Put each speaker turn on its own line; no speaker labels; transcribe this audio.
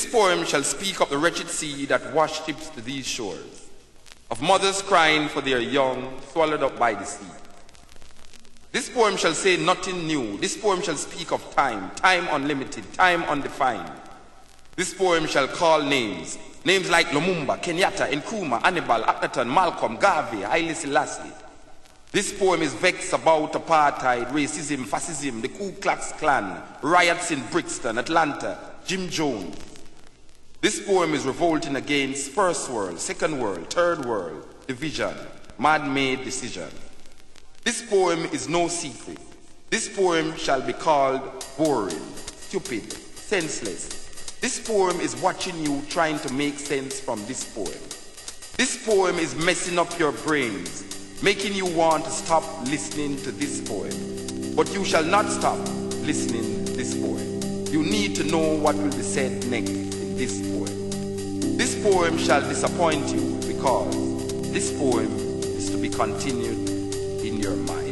poem shall speak of the wretched sea that washed ships to these shores, of mothers crying for their young swallowed up by the sea. This poem shall say nothing new. This poem shall speak of time, time unlimited, time undefined. This poem shall call names, names like Lumumba, Kenyatta, Nkrumah, Hannibal, Akhenaton, Malcolm, Garvey, Haile Selassie. This poem is vexed about apartheid, racism, fascism, the Ku Klux Klan, riots in Brixton, Atlanta, Jim Jones. This poem is revolting against first world, second world, third world, division, man-made decision. This poem is no secret. This poem shall be called boring, stupid, senseless. This poem is watching you trying to make sense from this poem. This poem is messing up your brains, making you want to stop listening to this poem. But you shall not stop listening to this poem. You need to know what will be said next in this poem. This poem shall disappoint you because this poem is to be continued in your mind.